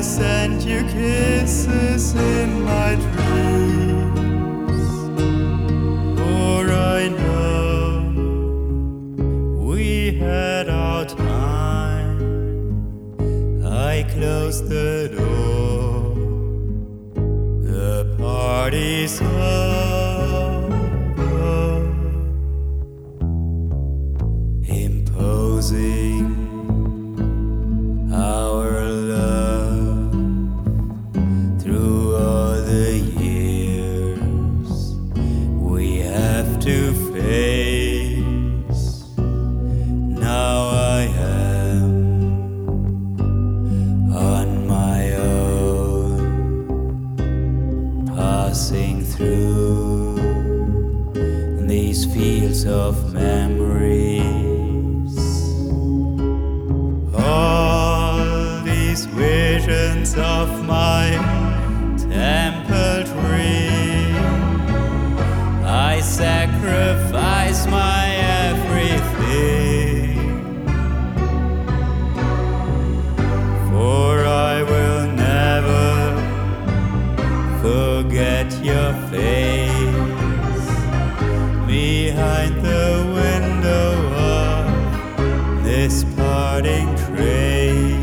sent you kisses in my dreams, for I know we had our time. I closed the door, the party's over, imposing our love through all the years we have to face. Now I am on my own, passing through these fields of memories. Visions of my temple dream, I sacrifice my everything, for I will never forget your face behind the window of this parting train.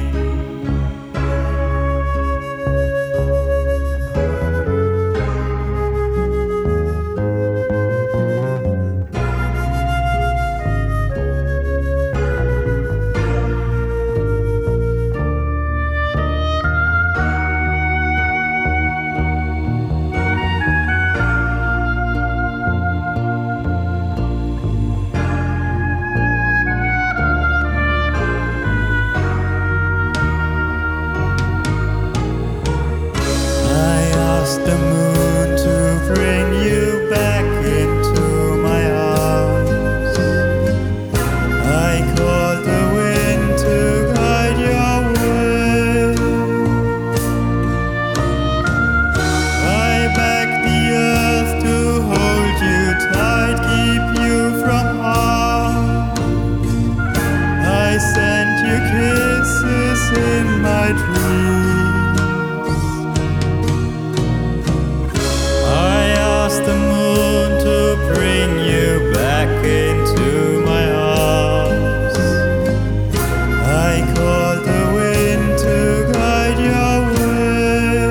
The moon to bring you back into my arms. I called the wind to guide your way. I begged the earth to hold you tight, keep you from harm. I sent you kisses in my dreams. The moon to bring you back into my arms. I called the wind to guide your way.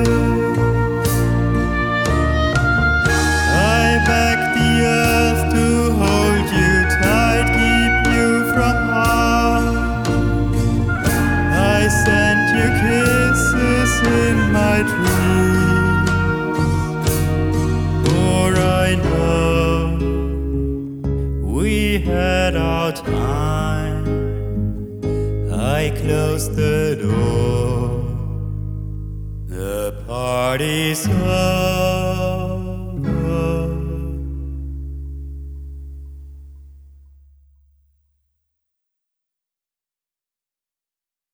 I begged the earth to hold you tight, keep you from harm. I sent you kisses in my dreams. I know we had our time. I closed the door, the party's over.